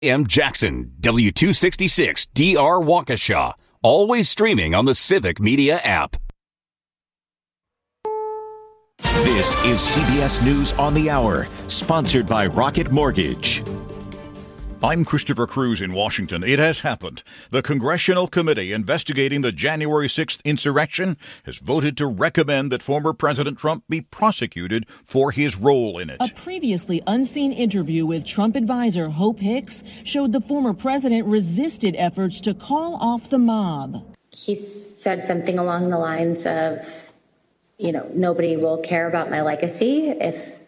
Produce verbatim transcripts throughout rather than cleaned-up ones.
M. Jackson, W two sixty-six D R Waukesha. Always streaming on the Civic Media app. This is C B S News on the Hour, sponsored by Rocket Mortgage. I'm Christopher Cruz in Washington. It has happened. The Congressional Committee investigating the January sixth insurrection has voted to recommend that former President Trump be prosecuted for his role in it. A previously unseen interview with Trump advisor Hope Hicks showed the former president resisted efforts to call off the mob. He said something along the lines of, you know, nobody will care about my legacy if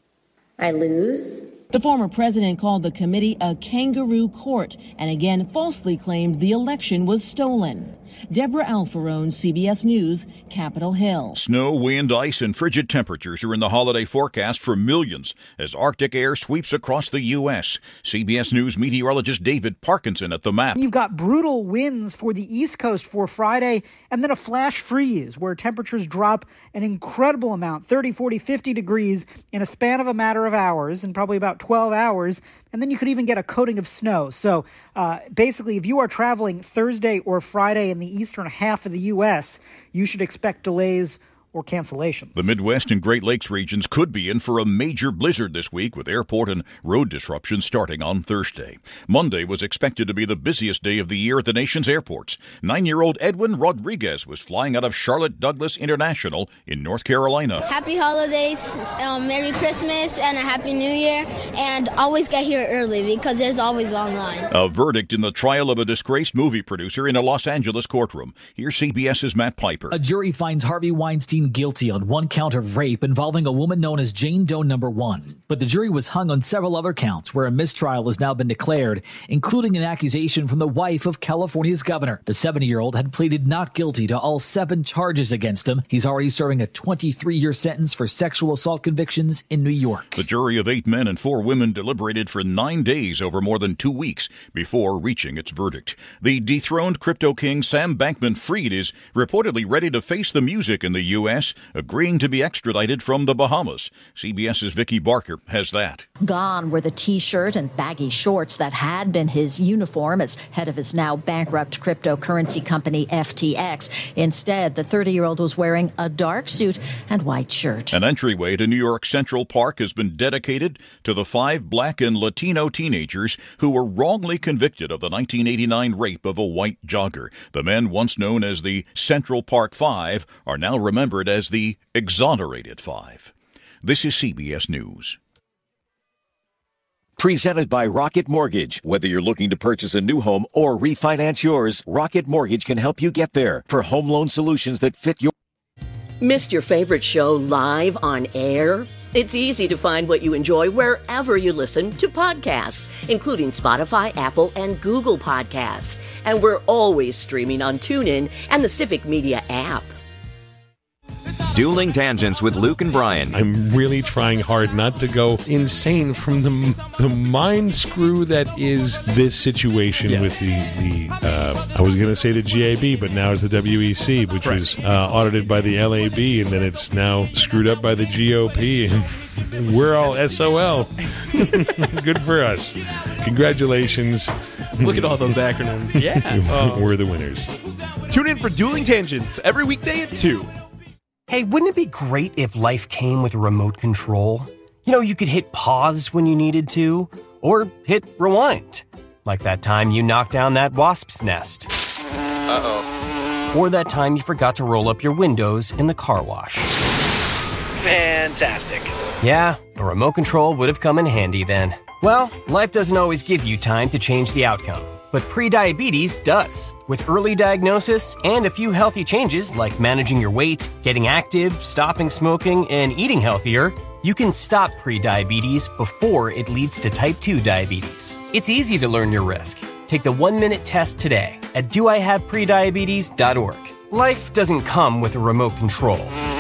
I lose. The former president called the committee a kangaroo court and again falsely claimed the election was stolen. Deborah Alfarone, C B S News, Capitol Hill. Snow, wind, ice, and frigid temperatures are in the holiday forecast for millions as Arctic air sweeps across the U S. C B S News meteorologist David Parkinson at the map. You've got brutal winds for the East Coast for Friday, and then a flash freeze where temperatures drop an incredible amount, thirty, forty, fifty degrees in a span of a matter of hours, and probably about twelve hours. And then you could even get a coating of snow. So uh, basically, if you are traveling Thursday or Friday in the eastern half of the U S, you should expect delays or cancellations. The Midwest and Great Lakes regions could be in for a major blizzard this week, with airport and road disruptions starting on Thursday. Monday was expected to be the busiest day of the year at the nation's airports. Nine-year-old Edwin Rodriguez was flying out of Charlotte Douglas International in North Carolina. Happy holidays, um, Merry Christmas, and a Happy New Year, and always get here early because there's always long lines. A verdict in the trial of a disgraced movie producer in a Los Angeles courtroom. Here's CBS's Matt Piper. A jury finds Harvey Weinstein guilty on one count of rape involving a woman known as Jane Doe Number One. But the jury was hung on several other counts where a mistrial has now been declared, including an accusation from the wife of California's governor. The seventy-year-old had pleaded not guilty to all seven charges against him. He's already serving a twenty-three-year sentence for sexual assault convictions in New York. The jury of eight men and four women deliberated for nine days over more than two weeks before reaching its verdict. The dethroned crypto king Sam Bankman-Fried is reportedly ready to face the music in the U S, agreeing to be extradited from the Bahamas. CBS's Vicki Barker has that. Gone were the T-shirt and baggy shorts that had been his uniform as head of his now bankrupt cryptocurrency company F T X. Instead, the thirty-year-old was wearing a dark suit and white shirt. An entryway to New York Central Park has been dedicated to the five black and Latino teenagers who were wrongly convicted of the nineteen eighty-nine rape of a white jogger. The men, once known as the Central Park Five, are now remembered as the Exonerated Five. This is C B S News. Presented by Rocket Mortgage. Whether you're looking to purchase a new home or refinance yours, Rocket Mortgage can help you get there for home loan solutions that fit your... Missed your favorite show live on air? It's easy to find what you enjoy wherever you listen to podcasts, including Spotify, Apple, and Google Podcasts. And we're always streaming on TuneIn and the Civic Media app. Dueling Tangents with Luke and Brian. I'm really trying hard not to go insane from the the mind screw that is this situation yes. with the, the uh, I was going to say the G A B, but now it's the W E C, which right. was uh, audited by the L A B, and then it's now screwed up by the G O P, and we're all S O L. Good for us. Congratulations. Look at all those acronyms. Yeah. We're the winners. Tune in for Dueling Tangents every weekday at two. Hey, wouldn't it be great if life came with a remote control? You know, you could hit pause when you needed to, or hit rewind. Like that time you knocked down that wasp's nest. Uh-oh. Or that time you forgot to roll up your windows in the car wash. Fantastic. Yeah, a remote control would have come in handy then. Well, life doesn't always give you time to change the outcome. But prediabetes does. With early diagnosis and a few healthy changes like managing your weight, getting active, stopping smoking, and eating healthier, you can stop prediabetes before it leads to type two diabetes. It's easy to learn your risk. Take the one-minute test today at do I have prediabetes dot org. Life doesn't come with a remote control.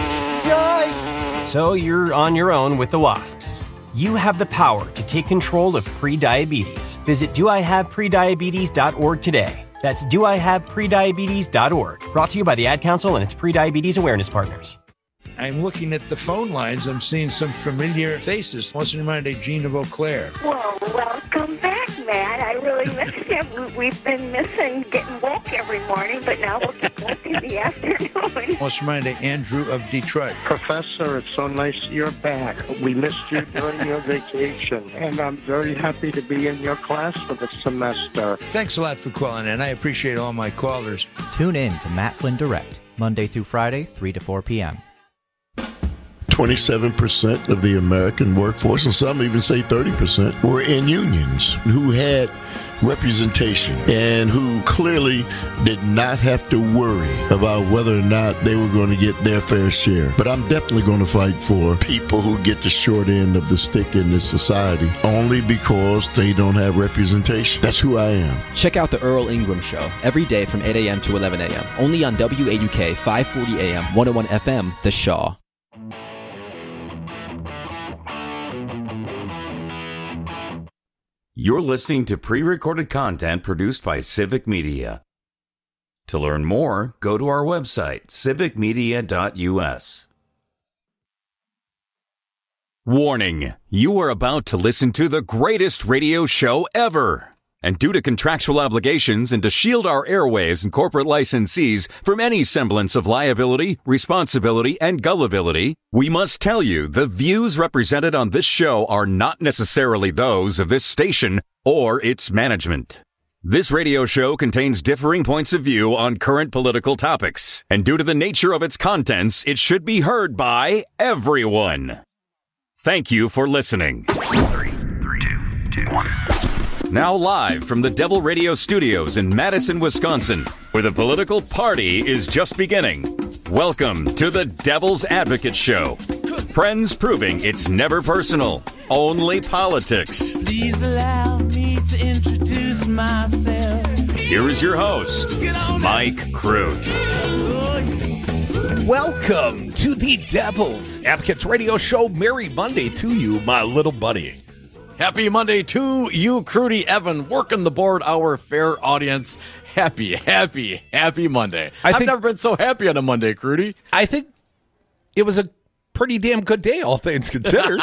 Yikes! So you're on your own with the wasps. You have the power to take control of prediabetes. Visit do I have prediabetes dot org today. That's do I have prediabetes dot org. Brought to you by the Ad Council and its prediabetes awareness partners. I'm looking at the phone lines. I'm seeing some familiar faces. What's reminded Gene of Eau Claire? Well, welcome back, Matt. I really missed you. We've been missing getting woke every morning, but now we'll get woke in the afternoon. What's reminded Andrew of Detroit? Professor, it's so nice you're back. We missed you during your vacation, and I'm very happy to be in your class for the semester. Thanks a lot for calling in. I appreciate all my callers. Tune in to Matt Flynn Direct, Monday through Friday, three to four p.m. twenty-seven percent of the American workforce, and some even say thirty percent, were in unions who had representation and who clearly did not have to worry about whether or not they were going to get their fair share. But I'm definitely going to fight for people who get the short end of the stick in this society only because they don't have representation. That's who I am. Check out the Earl Ingram Show every day from eight a.m. to eleven a.m. only on W A U K five forty A M, one oh one F M, The Shaw. You're listening to pre-recorded content produced by Civic Media. To learn more, go to our website, civic media dot u s. Warning, you are about to listen to the greatest radio show ever. And due to contractual obligations and to shield our airwaves and corporate licensees from any semblance of liability, responsibility, and gullibility, we must tell you the views represented on this show are not necessarily those of this station or its management. This radio show contains differing points of view on current political topics, and due to the nature of its contents, it should be heard by everyone. Thank you for listening. Three, three, two, two, one. Now live from the Devil Radio Studios in Madison, Wisconsin, where the political party is just beginning. Welcome to the Devil's Advocate Show. Friends proving it's never personal, only politics. Please allow me to introduce myself. Here is your host, Mike Crute. Welcome to the Devil's Advocates Radio Show. Merry Monday to you, my little buddy. Happy Monday to you, Crudy Evan, working the board, our fair audience. Happy, happy, happy Monday. I I've think, never been so happy on a Monday, Crudy. I think it was a pretty damn good day, all things considered.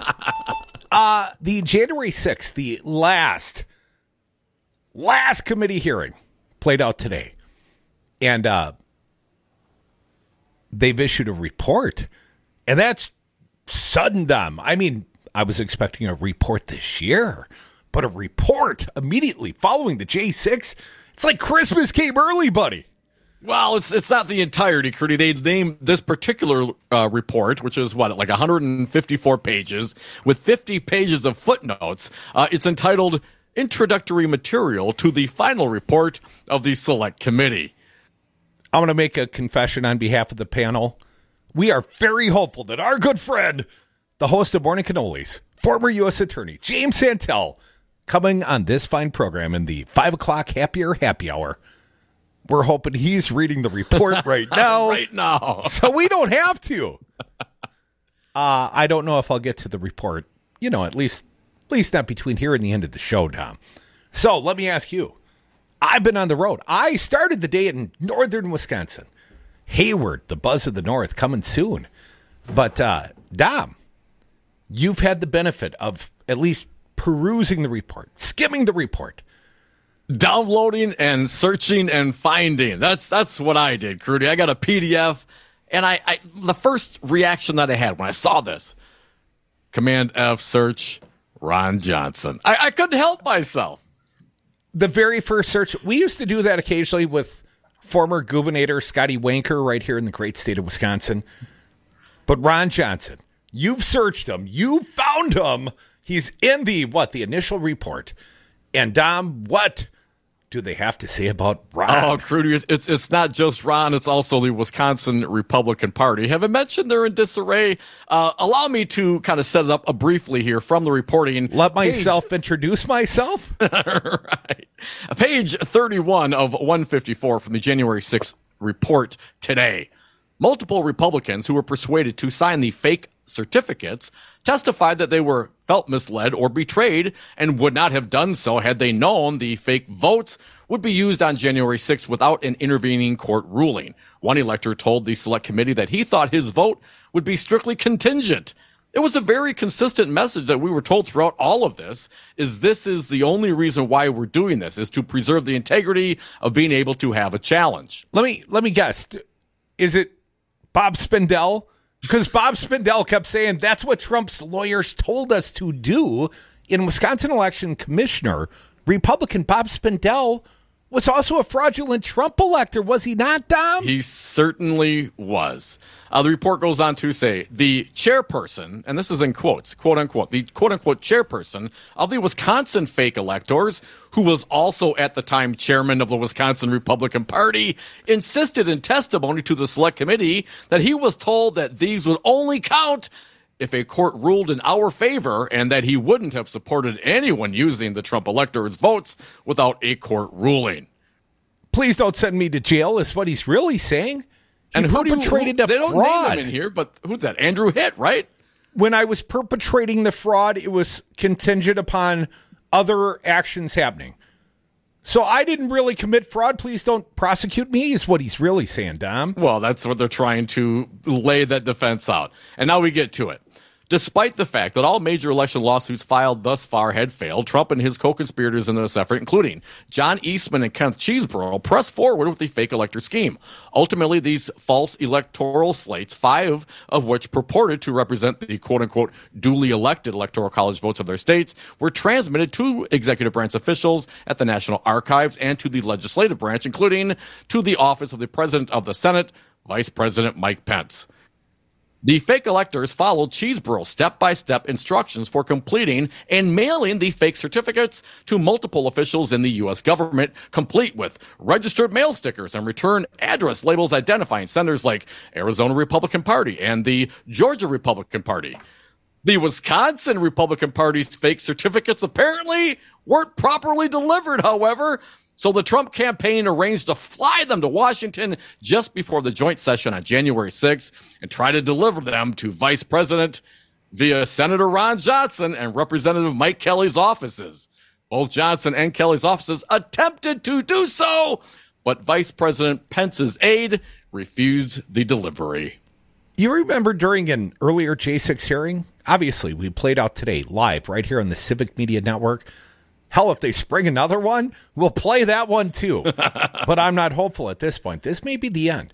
uh, the January sixth, the last, last committee hearing played out today. And uh, they've issued a report. And that's sudden dumb. I mean, I was expecting a report this year, but a report immediately following the J six, it's like Christmas came early, buddy. Well, it's it's not the entirety, Crudy. They named this particular uh, report, which is, what, like one hundred fifty-four pages, with fifty pages of footnotes. Uh, it's entitled Introductory Material to the Final Report of the Select Committee. I'm going to make a confession on behalf of the panel. We are very hopeful that our good friend, the host of Morning Cannolis, former U S Attorney James Santel, coming on this fine program in the five o'clock Happier Happy Hour. We're hoping he's reading the report right now. right now. So we don't have to. Uh, I don't know if I'll get to the report, you know, at least, at least not between here and the end of the show, Dom. So let me ask you. I've been on the road. I started the day in northern Wisconsin. Hayward, the buzz of the north, coming soon. But, uh, Dom, you've had the benefit of at least perusing the report, skimming the report. Downloading and searching and finding. That's that's what I did, Crudy. I got a P D F, and I, I the first reaction that I had when I saw this, Command F, search, Ron Johnson. I, I couldn't help myself. The very first search, we used to do that occasionally with former Gubernator Scotty Wanker right here in the great state of Wisconsin. But Ron Johnson, you've searched him. You found him. He's in the, what, the initial report. And, Dom, what do they have to say about Ron? Oh, Crudy, it's, it's not just Ron. It's also the Wisconsin Republican Party. Have I mentioned they're in disarray? Uh, allow me to kind of set it up uh, briefly here from the reporting. Let myself page. introduce myself? Right. Page thirty-one of one fifty-four from the January sixth report today. Multiple Republicans who were persuaded to sign the fake certificates testified that they were, felt misled or betrayed and would not have done so had they known the fake votes would be used on January sixth without an intervening court ruling. One elector told the select committee that he thought his vote would be strictly contingent. It was a very consistent message that we were told throughout all of this, is this is the only reason why we're doing this, is to preserve the integrity of being able to have a challenge. Let me let me guess. Is it Bob Spindell? Because Bob Spindell kept saying that's what Trump's lawyers told us to do. In Wisconsin election commissioner, Republican Bob Spindell was also a fraudulent Trump elector, was he not, Dom? He certainly was. Uh, the report goes on to say the chairperson, and this is in quotes, quote unquote, the quote unquote chairperson of the Wisconsin fake electors, who was also at the time chairman of the Wisconsin Republican Party, insisted in testimony to the select committee that he was told that these would only count if a court ruled in our favor, and that he wouldn't have supported anyone using the Trump electors' votes without a court ruling. Please don't send me to jail, is what he's really saying. He and who perpetrated do you, who, a they don't fraud. name him in here, but who's that? Andrew Hitt, right? When I was perpetrating the fraud, it was contingent upon other actions happening. So I didn't really commit fraud. Please don't prosecute me, is what he's really saying, Dom. Well, that's what they're trying to lay that defense out. And now we get to it. Despite the fact that all major election lawsuits filed thus far had failed, Trump and his co-conspirators in this effort, including John Eastman and Kenneth Chesebro, pressed forward with the fake elector scheme. Ultimately, these false electoral slates, five of which purported to represent the quote-unquote duly elected electoral college votes of their states, were transmitted to executive branch officials at the National Archives and to the legislative branch, including to the office of the President of the Senate, Vice President Mike Pence. The fake electors followed Chesebro's step-by-step instructions for completing and mailing the fake certificates to multiple officials in the U S government, complete with registered mail stickers and return address labels identifying senators like Arizona Republican Party and the Georgia Republican Party. The Wisconsin Republican Party's fake certificates apparently weren't properly delivered, however, so the Trump campaign arranged to fly them to Washington just before the joint session on January sixth and try to deliver them to Vice President via Senator Ron Johnson and Representative Mike Kelly's offices. Both Johnson and Kelly's offices attempted to do so, but Vice President Pence's aide refused the delivery. You remember during an earlier J six hearing, obviously we played out today live right here on the Civic Media Network. Hell, if they spring another one, we'll play that one too. But I'm not hopeful at this point. This may be the end.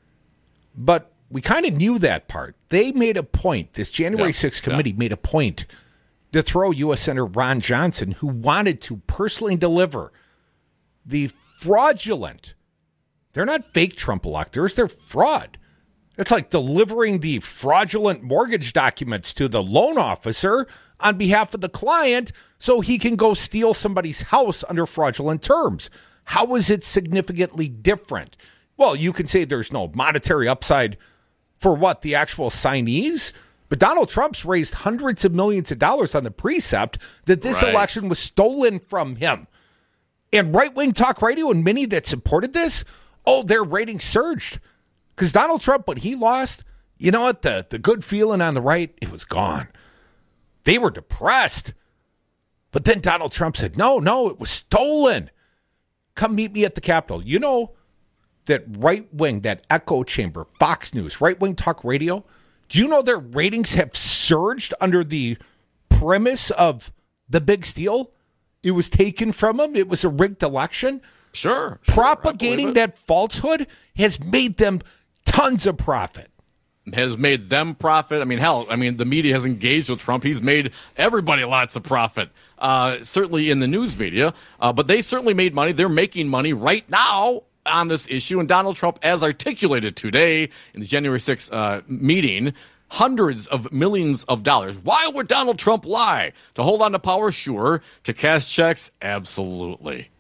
But we kind of knew that part. They made a point, this January sixth yeah, committee yeah. made a point to throw U S Senator Ron Johnson, who wanted to personally deliver the fraudulent, they're not fake Trump electors, they're fraud. It's like delivering the fraudulent mortgage documents to the loan officer on behalf of the client so he can go steal somebody's house under fraudulent terms. How is it significantly different? Well, you can say there's no monetary upside for what, the actual signees? But Donald Trump's raised hundreds of millions of dollars on the precept that this right. election was stolen from him. And right-wing talk radio and many that supported this, oh, their ratings surged. Because Donald Trump, when he lost, you know what? The, the good feeling on the right, it was gone. They were depressed. But then Donald Trump said, no, no, it was stolen. Come meet me at the Capitol. You know that right-wing, that echo chamber, Fox News, right-wing talk radio, do you know their ratings have surged under the premise of the big steal? It was taken from them. It was a rigged election. Sure. Propagating sure, that falsehood has made them tons of profit. Has made them profit. I mean, hell, I mean, the media has engaged with Trump. He's made everybody lots of profit, uh, certainly in the news media. Uh, but they certainly made money. They're making money right now on this issue. And Donald Trump, as articulated today in the January sixth uh, meeting, hundreds of millions of dollars. Why would Donald Trump lie? To hold on to power? Sure. To cash checks? Absolutely.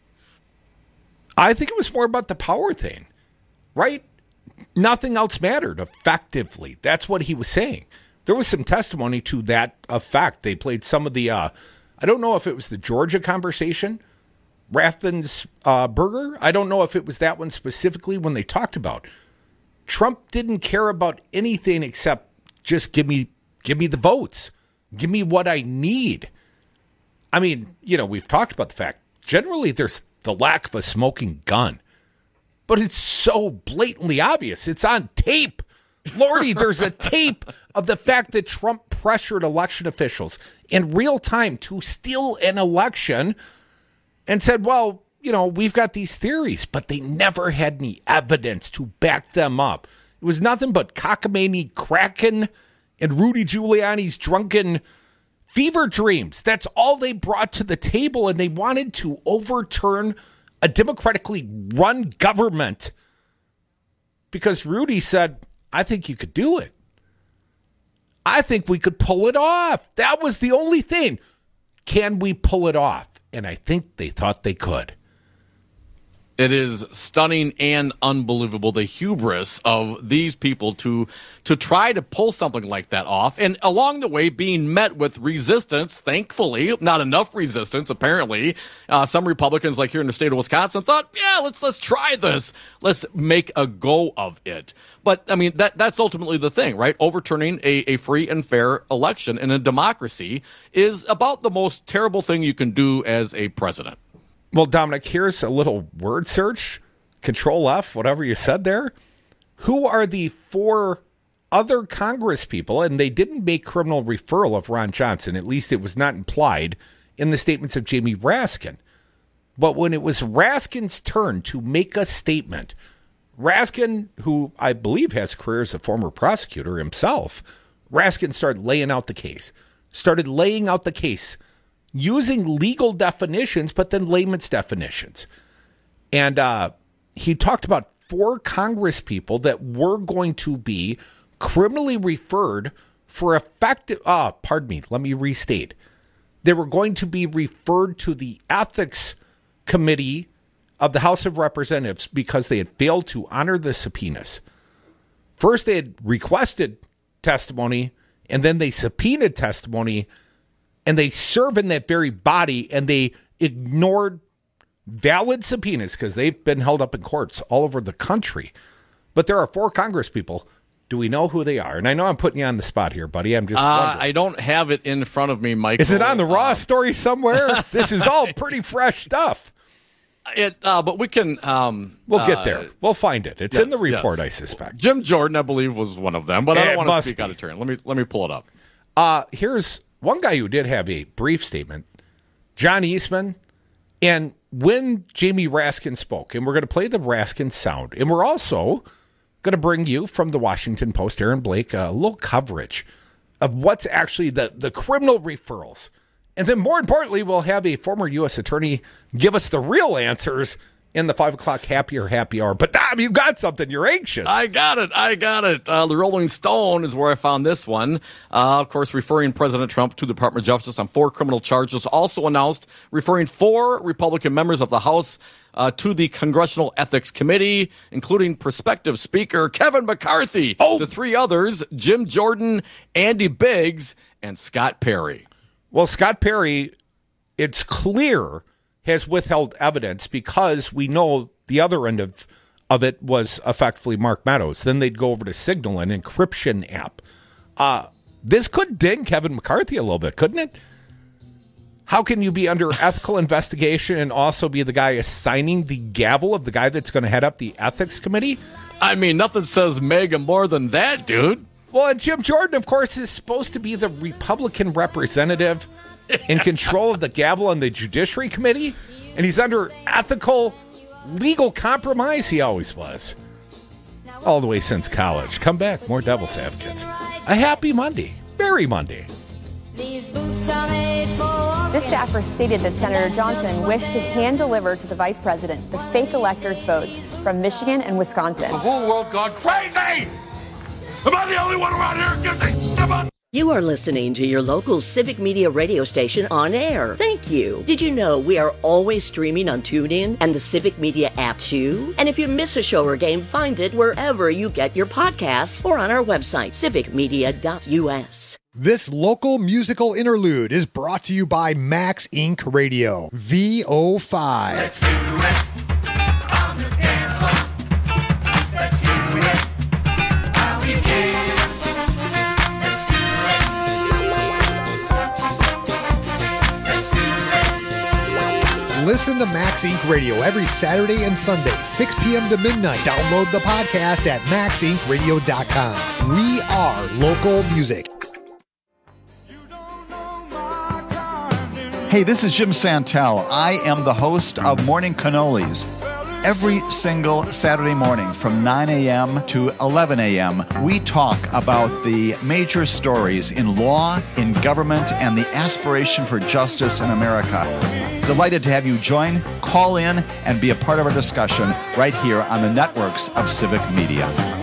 I think it was more about the power thing, right? Nothing else mattered effectively. That's what he was saying. There was some testimony to that effect. They played some of the, uh, I don't know if it was the Georgia conversation, Rathbun's uh, burger. I don't know if it was that one specifically when they talked about Trump didn't care about anything except just give me, give me the votes. Give me what I need. I mean, you know, we've talked about the fact, generally there's the lack of a smoking gun. But it's so blatantly obvious. It's on tape. Lordy, there's a tape of the fact that Trump pressured election officials in real time to steal an election and said, well, you know, we've got these theories, but they never had any evidence to back them up. It was nothing but cockamamie Kraken and Rudy Giuliani's drunken fever dreams. That's all they brought to the table, and they wanted to overturn a democratically run government because Rudy said, I think you could do it. I think we could pull it off. That was the only thing. Can we pull it off? And I think they thought they could. It is stunning and unbelievable, the hubris of these people to to try to pull something like that off. And along the way, being met with resistance, thankfully, not enough resistance, apparently. Uh, some Republicans, like here in the state of Wisconsin, thought, yeah, let's let's try this. Let's make a go of it. But, I mean, that that's ultimately the thing, right? Overturning a, a free and fair election in a democracy is about the most terrible thing you can do as a president. Well, Dominic, here's a little word search. Control F, whatever you said there. Who are the four other Congress people? And they didn't make criminal referral of Ron Johnson. At least it was not implied in the statements of Jamie Raskin. But when it was Raskin's turn to make a statement, Raskin, who I believe has a career as a former prosecutor himself, Raskin started laying out the case. Started laying out the case using legal definitions, but then layman's definitions. And uh, he talked about four Congress people that were going to be criminally referred for effective, uh, pardon me, let me restate. They were going to be referred to the Ethics Committee of the House of Representatives because they had failed to honor the subpoenas. First, they had requested testimony, and then they subpoenaed testimony, and they serve in that very body, and they ignored valid subpoenas because they've been held up in courts all over the country. But there are four Congress people. Do we know who they are? And I know I'm putting you on the spot here, buddy. I'm just uh, I don't have it in front of me, Michael. Is it on the Raw um, story somewhere? This is all pretty fresh stuff. It, uh, but we can... Um, we'll get uh, there. We'll find it. It's yes, in the report, yes. I suspect. Jim Jordan, I believe, was one of them, but I It don't want to must speak be. out of turn. Let me let me pull it up. Uh, here's one guy who did have a brief statement, John Eastman. And when Jamie Raskin spoke, and we're going to play the Raskin sound, and we're also going to bring you from the Washington Post, Aaron Blake, a little coverage of what's actually the, the criminal referrals. And then more importantly, we'll have a former U S attorney give us the real answers in the five o'clock happy or happy hour. But Dom, you got something. You're anxious. I got it. I got it. Uh, the Rolling Stone is where I found this one. Uh, of course, referring President Trump to the Department of Justice on four criminal charges. Also announced referring four Republican members of the House uh, to the Congressional Ethics Committee, including prospective Speaker Kevin McCarthy. Oh. The three others, Jim Jordan, Andy Biggs, and Scott Perry. Well, Scott Perry, it's clear, has withheld evidence because we know the other end of, of it was effectively Mark Meadows. Then they'd go over to Signal, an encryption app. Uh, this could ding Kevin McCarthy a little bit, couldn't it? How can you be under ethical investigation and also be the guy assigning the gavel of the guy that's going to head up the ethics committee? I mean, nothing says mega more than that, dude. Well, and Jim Jordan, of course, is supposed to be the Republican representative in control of the gavel on the Judiciary Committee, and he's under ethical, legal compromise. He always was. All the way since college. Come back, more Devil's Advocates. A happy Monday. Merry Monday. This staffer stated that Senator Johnson wished to hand-deliver to the vice president the fake electors' votes from Michigan and Wisconsin. The whole world gone crazy! Am I the only one around here who gives a shit about... You are listening to your local Civic Media radio station on air. Thank you. Did you know we are always streaming on TuneIn and the Civic Media app too? And if you miss a show or game, find it wherever you get your podcasts or on our website, civic media dot u s. This local musical interlude is brought to you by Max Incorporated. Radio, V O five. Let's do it on the dance floor. Let's do it. How we get. Let's do it. Listen to Max Incorporated Radio every Saturday and Sunday, six p.m. to midnight. Download the podcast at max inc radio dot com. We are local music. Hey, this is Jim Santel. I am the host of Morning Cannolis. Every single Saturday morning from nine a.m. to eleven a.m., we talk about the major stories in law, in government, and the aspiration for justice in America. Delighted to have you join, call in, and be a part of our discussion right here on the networks of Civic Media.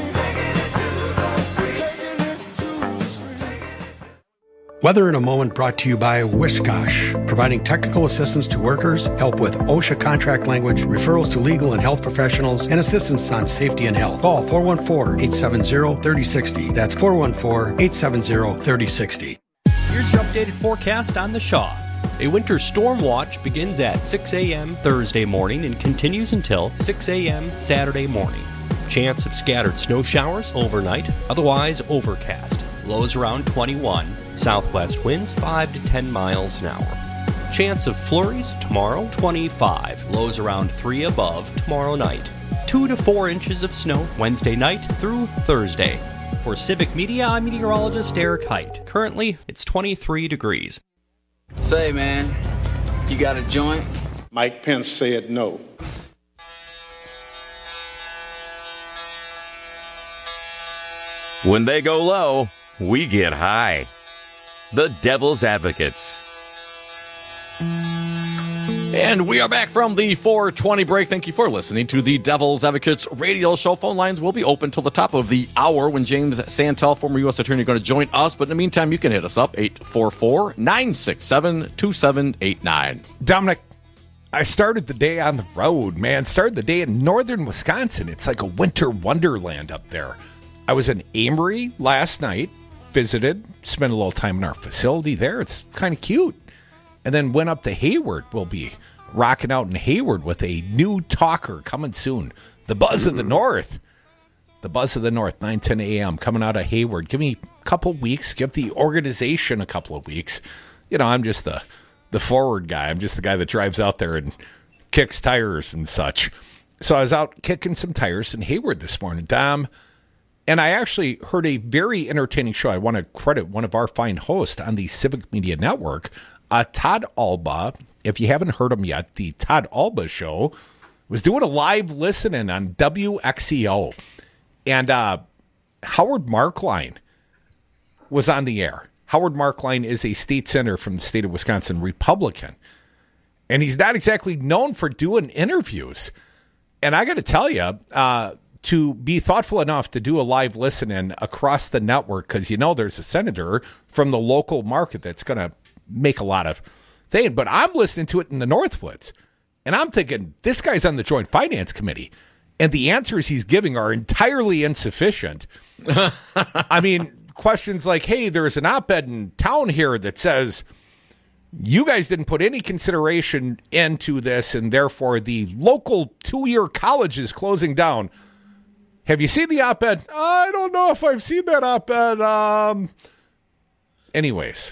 Weather in a Moment brought to you by Wishkosh, providing technical assistance to workers, help with OSHA contract language, referrals to legal and health professionals, and assistance on safety and health. Call four one four, eight seven zero, three zero six zero. That's four one four, eight seven zero, three zero six zero. Here's your updated forecast on the Shaw. A winter storm watch begins at six a.m. Thursday morning and continues until six a.m. Saturday morning. Chance of scattered snow showers overnight, otherwise overcast. Lows around twenty-one. Southwest winds five to ten miles an hour. Chance of flurries tomorrow, twenty-five. Lows around three above tomorrow night. two to four inches of snow Wednesday night through Thursday. For Civic Media, I'm meteorologist Eric Height. Currently, it's twenty-three degrees. Say, man, you got a joint? Mike Pence said no. When they go low, we get high. The Devil's Advocates. And we are back from the four twenty break. Thank you for listening to the Devil's Advocates radio show. Phone lines will be open till the top of the hour when James Santel, former U S attorney, is going to join us. But in the meantime, you can hit us up, eight four four, nine six seven, two seven eight nine. Dominic, I started the day on the road, man. Started the day in northern Wisconsin. It's like a winter wonderland up there. I was in Amory last night, visited, spent a little time in our facility there. It's kind of cute. And then went up to Hayward. We'll be rocking out in Hayward with a new talker coming soon. The Buzz of the North. The Buzz of the North, nine ten a.m. coming out of Hayward. Give me a couple weeks. Give the organization a couple of weeks. You know, I'm just the, the forward guy. I'm just the guy that drives out there and kicks tires and such. So I was out kicking some tires in Hayward this morning, Dom. And I actually heard a very entertaining show. I want to credit one of our fine hosts on the Civic Media Network, uh, Todd Alba. If you haven't heard him yet, the Todd Alba Show was doing a live listening on W X E O. And uh, Howard Markline was on the air. Howard Markline is a state senator from the state of Wisconsin, Republican. And he's not exactly known for doing interviews. And I got to tell you, uh, to be thoughtful enough to do a live listen-in across the network, because you know there's a senator from the local market that's going to make a lot of things. But I'm listening to it in the Northwoods, and I'm thinking, this guy's on the Joint Finance Committee, and the answers he's giving are entirely insufficient. I mean, questions like, hey, there's an op-ed in town here that says you guys didn't put any consideration into this, and therefore the local two-year college is closing down. Have you seen the op-ed? I don't know if I've seen that op-ed. Um, anyways,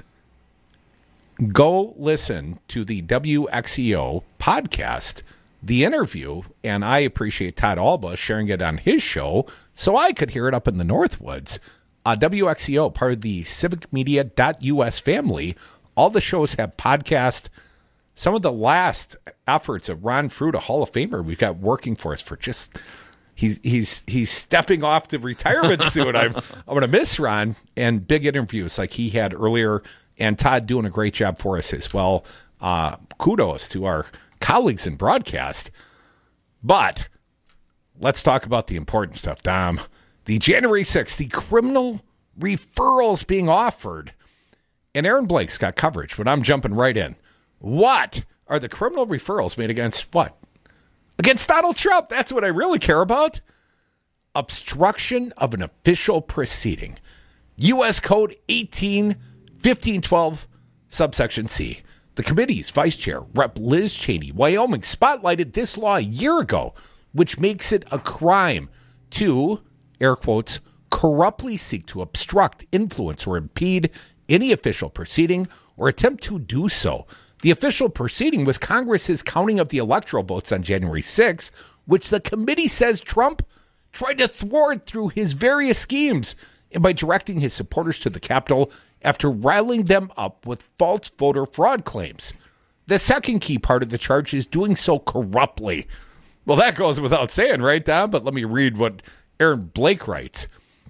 go listen to the W X E O podcast, the interview, and I appreciate Todd Alba sharing it on his show so I could hear it up in the Northwoods. Uh, W X E O, part of the civic media dot U S family. All the shows have podcasts. Some of the last efforts of Ron Fruit, a Hall of Famer we've got working for us for just... He's he's he's stepping off to retirement soon. I'm I'm going to miss Ron, and big interviews like he had earlier, and Todd doing a great job for us as well. Uh, kudos to our colleagues in broadcast. But let's talk about the important stuff, Dom. The January sixth, the criminal referrals being offered, and Aaron Blake's got coverage, but I'm jumping right in. What are the criminal referrals made against what? Against Donald Trump. That's what I really care about. Obstruction of an official proceeding. U S Code eighteen fifteen twelve, subsection C. The committee's vice chair, Representative Liz Cheney, Wyoming, spotlighted this law a year ago, which makes it a crime to, air quotes, corruptly seek to obstruct, influence, or impede any official proceeding or attempt to do so. The official proceeding was Congress's counting of the electoral votes on January sixth, which the committee says Trump tried to thwart through his various schemes and by directing his supporters to the Capitol after riling them up with false voter fraud claims. The second key part of the charge is doing so corruptly. Well, that goes without saying, right, Don? But let me read what Aaron Blake writes,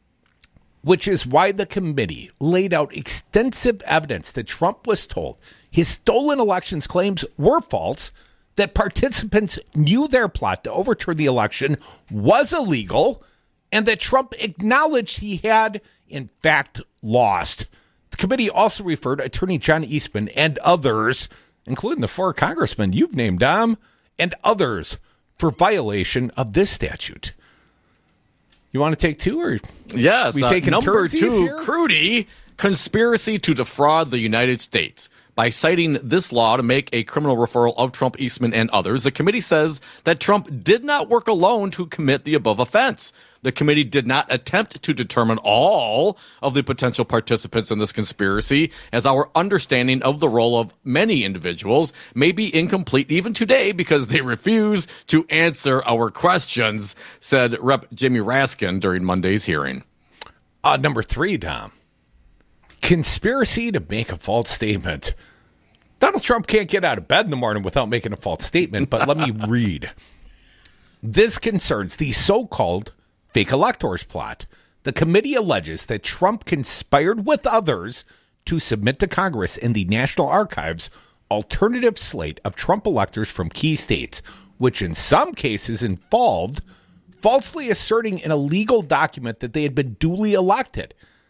which is why the committee laid out extensive evidence that Trump was told his stolen elections claims were false, that participants knew their plot to overturn the election was illegal, and that Trump acknowledged he had, in fact, lost. The committee also referred Attorney John Eastman and others, including the four congressmen you've named, Dom, and others, for violation of this statute. You want to take two, or yes? we Uh, taking number turnsies two, here? Crudy, conspiracy to defraud the United States. By citing this law to make a criminal referral of Trump, Eastman, and others, the committee says that Trump did not work alone to commit the above offense. The committee did not attempt to determine all of the potential participants in this conspiracy, as our understanding of the role of many individuals may be incomplete even today because they refuse to answer our questions, said Representative Jamie Raskin during Monday's hearing. Uh, number three, Dom. Conspiracy to make a false statement. Donald Trump can't get out of bed in the morning without making a false statement, but let me read. This concerns the so-called fake electors plot. The committee alleges that Trump conspired with others to submit to Congress in the National Archives alternative slate of Trump electors from key states, which in some cases involved falsely asserting in a legal document that they had been duly elected.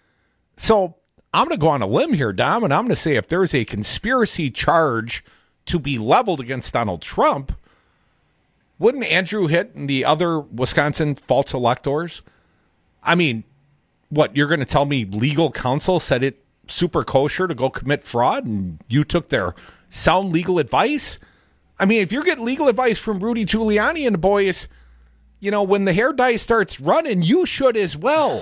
So I'm going to go on a limb here, Dom, and I'm going to say if there's a conspiracy charge to be leveled against Donald Trump, wouldn't Andrew Hitt and the other Wisconsin false electors? I mean, what, you're going to tell me legal counsel said it super kosher to go commit fraud and you took their sound legal advice? I mean, if you're getting legal advice from Rudy Giuliani and the boys, you know, when the hair dye starts running, you should as well.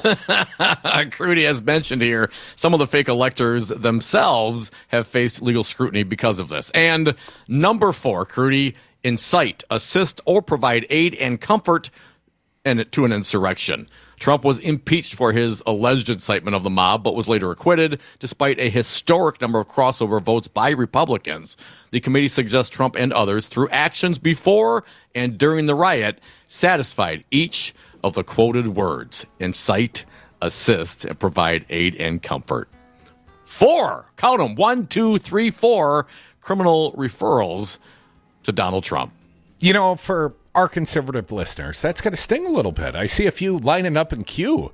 Crudy has mentioned here, some of the fake electors themselves have faced legal scrutiny because of this. And number four, Crudy, incite, assist, or provide aid and comfort and to an insurrection. Trump was impeached for his alleged incitement of the mob, but was later acquitted, despite a historic number of crossover votes by Republicans. The committee suggests Trump and others, through actions before and during the riot, satisfied each of the quoted words: incite, assist, and provide aid and comfort. Four, count them, one, two, three, four criminal referrals to Donald Trump. You know, for our conservative listeners, that's going to sting a little bit. I see a few lining up in queue.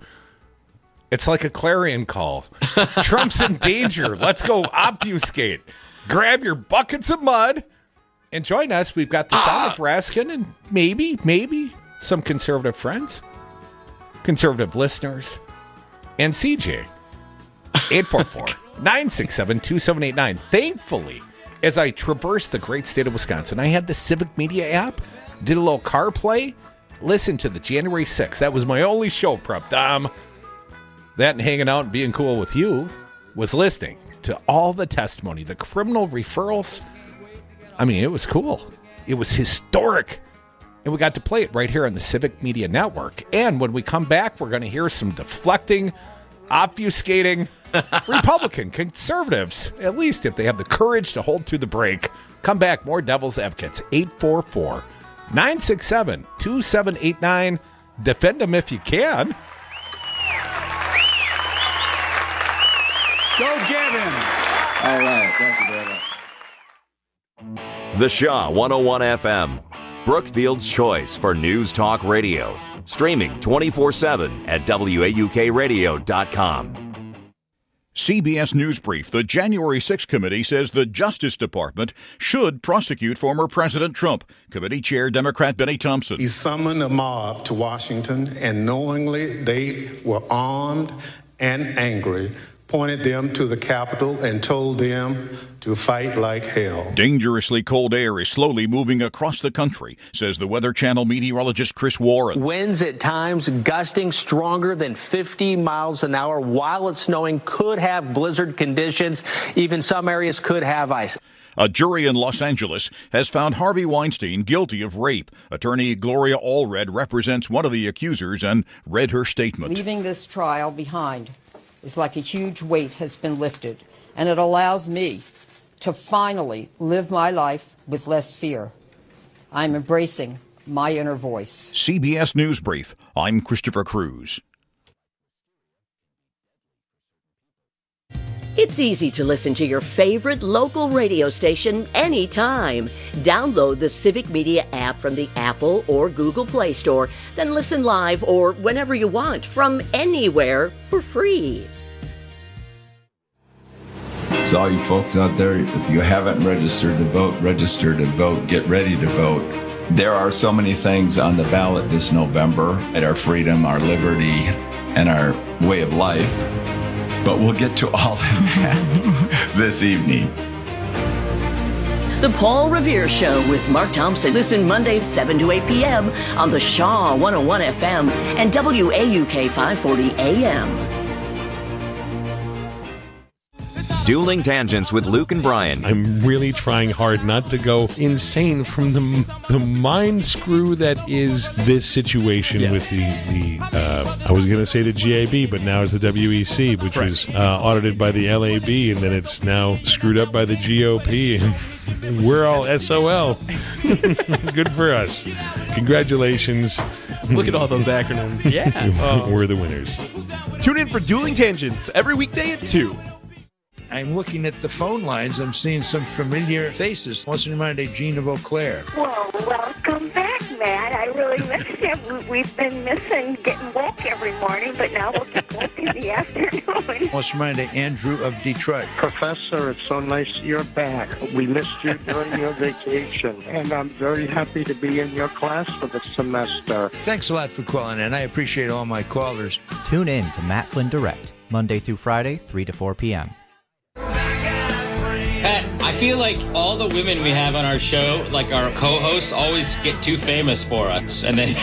It's like a clarion call. Trump's in danger. Let's go obfuscate. Grab your buckets of mud and join us. We've got the sound Ah. of Raskin and maybe, maybe some conservative friends, conservative listeners, and C J. eight four four, nine six seven, two seven eight nine. Thankfully, as I traversed the great state of Wisconsin, I had the Civic Media app, did a little car play, listened to the January sixth. That was my only show prep, Dom. That and hanging out and being cool with you was listening to all the testimony, the criminal referrals. I mean, it was cool. It was historic. And we got to play it right here on the Civic Media Network. And when we come back, we're going to hear some deflecting, obfuscating Republican conservatives, at least if they have the courage to hold through the break. Come back, more Devil's Advocates, eight four four, nine six seven, two seven eight nine. Defend them if you can. Go get him. All right. Thank you very much. The Shaw one oh one F M, Brookfield's choice for news talk radio. Streaming twenty-four seven at W A U K radio dot com. C B S News Brief. The January sixth committee says the Justice Department should prosecute former President Trump. Committee Chair Democrat Benny Thompson. He summoned a mob to Washington, and knowingly they were armed and angry, pointed them to the Capitol and told them to fight like hell. Dangerously cold air is slowly moving across the country, says the Weather Channel meteorologist Chris Warren. Winds at times gusting stronger than fifty miles an hour while it's snowing, could have blizzard conditions. Even some areas could have ice. A jury in Los Angeles has found Harvey Weinstein guilty of rape. Attorney Gloria Allred represents one of the accusers and read her statement. Leaving this trial behind is like a huge weight has been lifted, and it allows me to finally live my life with less fear. I'm embracing my inner voice. C B S News Brief. I'm Christopher Cruz. It's easy to listen to your favorite local radio station anytime. Download the Civic Media app from the Apple or Google Play Store, then listen live or whenever you want from anywhere for free. So all you folks out there, if you haven't registered to vote, register to vote, get ready to vote. There are so many things on the ballot this November at our freedom, our liberty, and our way of life. But we'll get to all of that this evening. The Paul Revere Show with Mark Thompson. Listen Mondays seven to eight p.m. on the Shaw one oh one F M and W A U K five forty A M. Dueling Tangents with Luke and Brian. I'm really trying hard not to go insane from the the mind screw that is this situation yes. with the, the uh, I was going to say the G A B, but now it's the W E C, which right. was uh, audited by the L A B, and then it's now screwed up by the G O P, and we're all S O L. Good for us. Congratulations. Look at all those acronyms. Yeah. Um, we're the winners. Tune in for Dueling Tangents every weekday at two. I'm looking at the phone lines. I'm seeing some familiar faces. What's in mind, Gina Vauclair? Well, welcome back, Matt. I really missed you. We've been missing getting woke every morning, but now we'll get woke in the afternoon. What's in mind, Andrew of Detroit? Professor, it's so nice you're back. We missed you during your vacation, and I'm very happy to be in your class for the semester. Thanks a lot for calling in. I appreciate all my callers. Tune in to Matt Flynn Direct, Monday through Friday, three to four p.m. Pat, I feel like all the women we have on our show, like our co-hosts, always get too famous for us. And then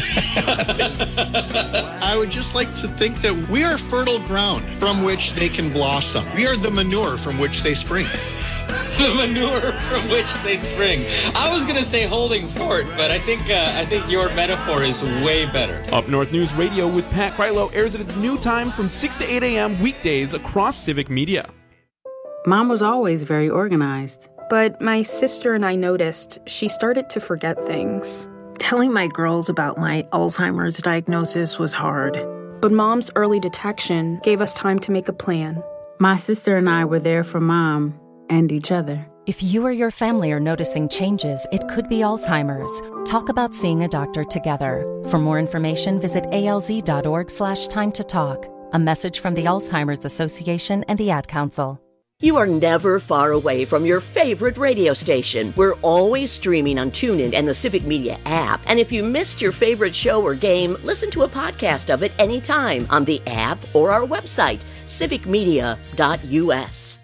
I would just like to think that we are fertile ground from which they can blossom. We are the manure from which they spring. The manure from which they spring. I was going to say holding fort, but I think uh, I think your metaphor is way better. Up North News Radio with Pat Krylo airs at its new time from six to eight a.m. weekdays across Civic Media. Mom was always very organized. But my sister and I noticed she started to forget things. Telling my girls about my Alzheimer's diagnosis was hard. But Mom's early detection gave us time to make a plan. My sister and I were there for Mom and each other. If you or your family are noticing changes, it could be Alzheimer's. Talk about seeing a doctor together. For more information, visit alz.org slash time to talk. A message from the Alzheimer's Association and the Ad Council. You are never far away from your favorite radio station. We're always streaming on TuneIn and the Civic Media app. And if you missed your favorite show or game, listen to a podcast of it anytime on the app or our website, civic media dot u s.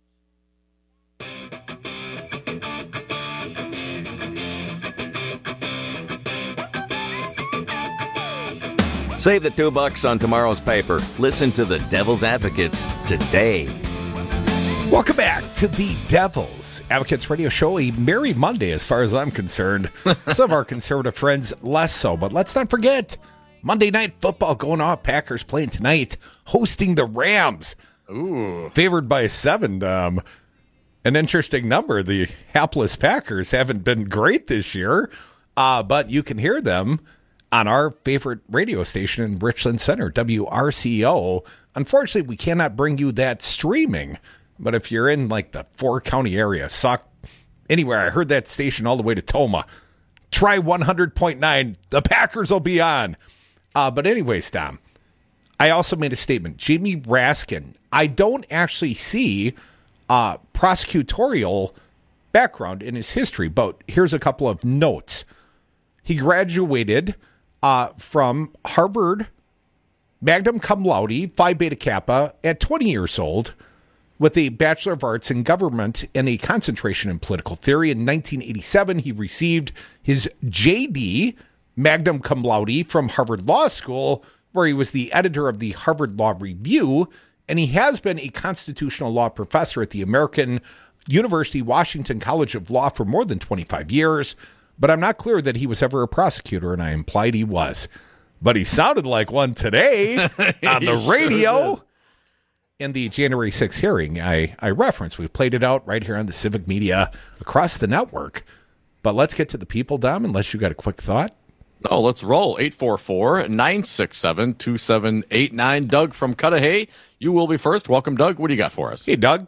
Save the two bucks on tomorrow's paper. Listen to the Devil's Advocates today. Welcome back to the Devil's Advocates Radio Show. A merry Monday as far as I'm concerned. Some of our conservative friends less so. But let's not forget, Monday Night Football going off. Packers playing tonight, hosting the Rams. Ooh. Favored by seven. Um, an interesting number. The hapless Packers haven't been great this year. Uh, but you can hear them on our favorite radio station in Richland Center, W R C O. Unfortunately, we cannot bring you that streaming. But if you're in like the four county area, Sauk, anywhere, I heard that station all the way to Toma. Try one hundred point nine. The Packers will be on. Uh, but anyways, Tom, I also made a statement. Jamie Raskin, I don't actually see uh, prosecutorial background in his history, but here's a couple of notes. He graduated uh, from Harvard, magna cum laude, Phi Beta Kappa, at twenty years old, with a Bachelor of Arts in Government and a concentration in political theory. In nineteen eighty-seven, he received his J D, magna cum laude, from Harvard Law School, where he was the editor of the Harvard Law Review, and he has been a constitutional law professor at the American University Washington College of Law for more than twenty-five years, but I'm not clear that he was ever a prosecutor, and I implied he was. But he sounded like one today on the radio. Sure in the January sixth hearing, I, I referenced. We played it out right here on the Civic Media across the network. But let's get to the people, Dom, unless you got a quick thought. No, let's roll. eight four four, nine six seven, two seven eight nine. Doug from Cudahy, you will be first. Welcome, Doug. What do you got for us? Hey, Doug.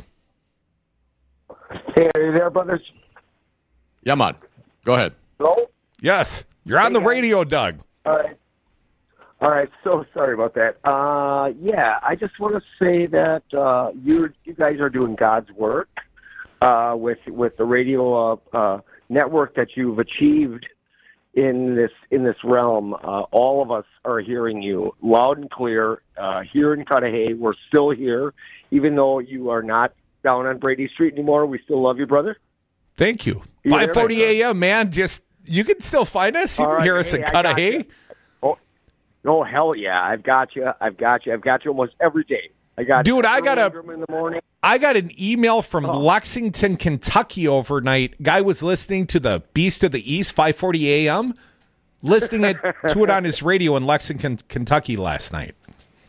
Hey, are you there, brothers? Yeah, man. Go ahead. Hello? Yes. You're on hey, the radio, Doug. All right. All right, so sorry about that. Uh, yeah, I just want to say that uh, you you guys are doing God's work uh, with with the radio uh, uh, network that you've achieved in this in this realm. Uh, all of us are hearing you loud and clear uh, here in Cudahy. We're still here, even though you are not down on Brady Street anymore. We still love you, brother. Thank you. five forty a.m., man. Just you can still find us. You all can right, hear us hey, in Cudahy. Oh, hell yeah. I've got you. I've got you. I've got you almost every day. I got Dude, I got a in the morning. I got an email from oh. Lexington, Kentucky overnight. Guy was listening to the Beast of the East, five forty a.m., listening it, to it on his radio in Lexington, Kentucky last night.